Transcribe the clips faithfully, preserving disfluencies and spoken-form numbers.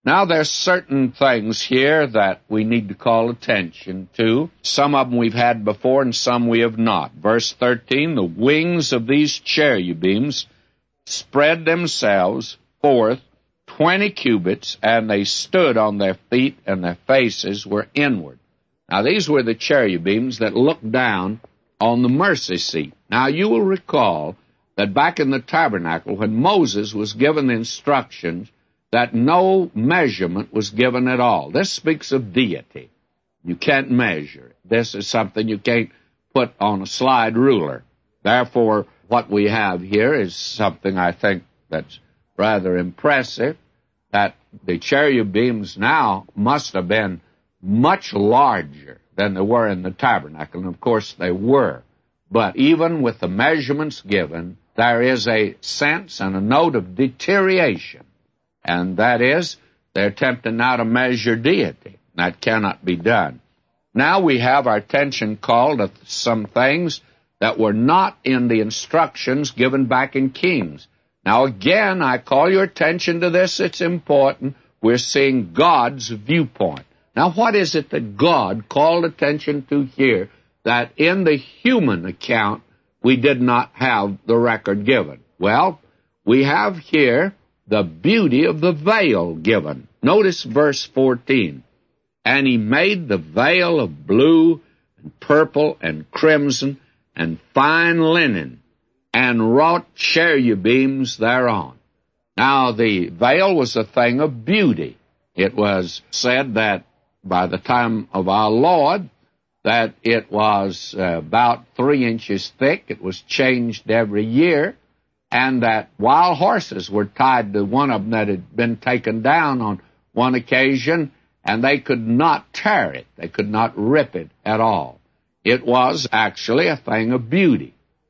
Now, there's certain things here that we need to call attention to. Some of them we've had before and some we have not. Verse thirteen, the wings of these cherubims spread themselves forth twenty cubits, and they stood on their feet, and their faces were inward. Now, these were the cherubims that looked down on the mercy seat. Now, you will recall that back in the tabernacle, when Moses was given the instructions, that no measurement was given at all. This speaks of deity. You can't measure it. This is something you can't put on a slide ruler. Therefore, what we have here is something I think that's rather impressive, that the cherubims now must have been much larger than they were in the tabernacle, and of course they were. But even with the measurements given, there is a sense and a note of deterioration. And that is, they're attempting now to measure deity. That cannot be done. Now we have our attention called to some things that were not in the instructions given back in Kings. Now again, I call your attention to this. It's important. We're seeing God's viewpoint. Now what is it that God called attention to here that in the human account we did not have the record given? Well, we have here the beauty of the veil given. Notice verse fourteen. And he made the veil of blue and purple and crimson and fine linen, and wrought cherubims thereon. Now, the veil was a thing of beauty. It was said that by the time of our Lord, that it was uh, about three inches thick. It was changed every year. And that wild horses were tied to one of them that had been taken down on one occasion, and they could not tear it. They could not rip it at all. It was actually a thing of beauty.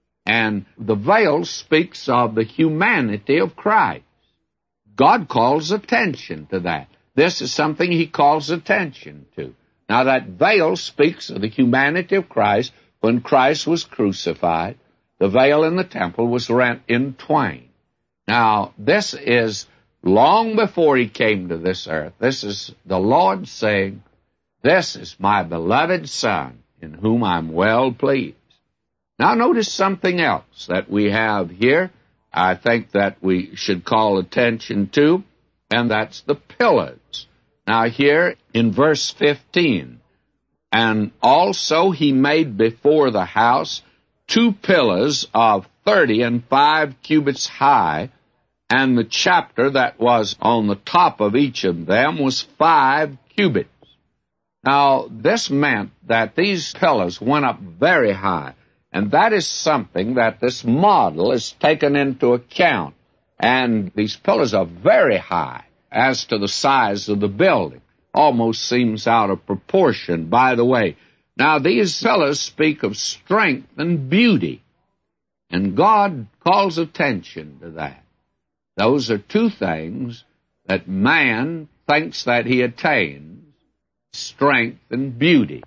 And the veil speaks of the humanity of Christ. God calls attention to that. This is something he calls attention to. Now, that veil speaks of the humanity of Christ. When Christ was crucified, the veil in the temple was rent in twain. Now, this is long before he came to this earth. This is the Lord saying, this is my beloved Son, in whom I'm well pleased. Now, notice something else that we have here, I think that we should call attention to, and that's the pillars. Now, here in verse fifteen, and also he made before the house two pillars of thirty and five cubits high, and the chapter that was on the top of each of them was five cubits. Now, this meant that these pillars went up very high, and that is something that this model is taken into account. And these pillars are very high as to the size of the building. Almost seems out of proportion, by the way. Now, these pillars speak of strength and beauty, and God calls attention to that. Those are two things that man thinks that he attains, strength and beauty.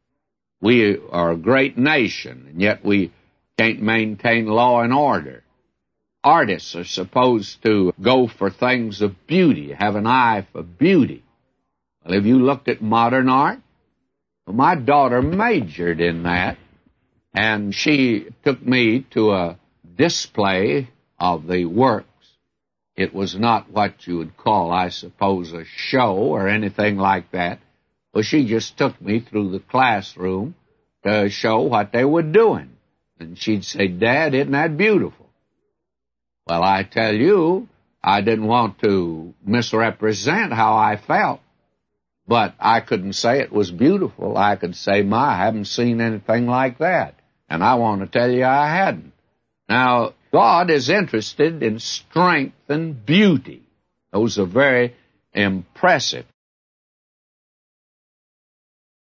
We are a great nation, and yet we can't maintain law and order. Artists are supposed to go for things of beauty, have an eye for beauty. Well, have you looked at modern art? Well, my daughter majored in that, and she took me to a display of the works. It was not what you would call, I suppose, a show or anything like that. Well, she just took me through the classroom to show what they were doing. And she'd say, Dad, isn't that beautiful? Well, I tell you, I didn't want to misrepresent how I felt. But I couldn't say it was beautiful. I could say, my, I haven't seen anything like that. And I want to tell you I hadn't. Now, God is interested in strength and beauty. Those are very impressive.